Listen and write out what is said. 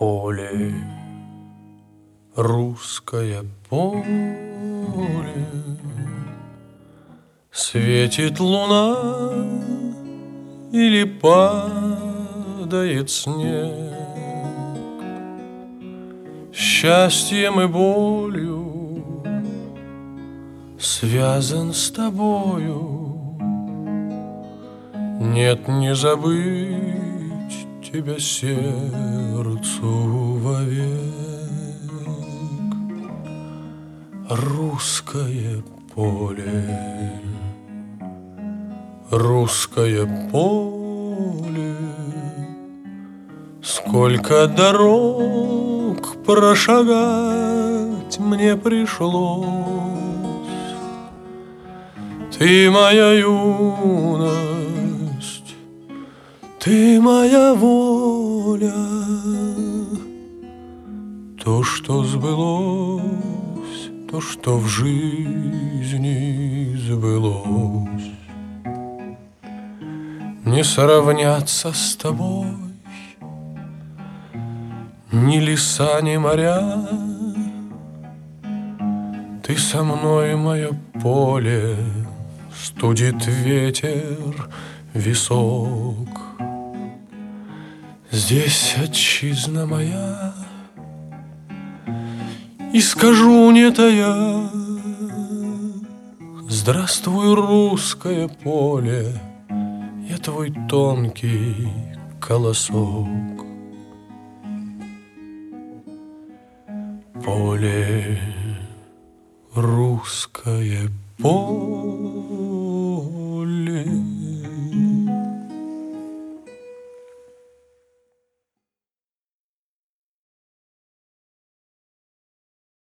Поле, русское поле, светит луна или падает снег. Счастьем и болью связан с тобою. Нет, не забыть тебя сердцу вовек. Русское поле, русское поле, сколько дорог прошагать мне пришлось. Ты моя юность, ты моя воля, то, что сбылось, то, что в жизни сбылось. Не сравняться с тобой ни леса, ни моря. Ты со мной, мое поле, студит ветер висок. Здесь отчизна моя, и скажу не тая: здравствуй, русское поле, я твой тонкий колосок. Поле, русское поле,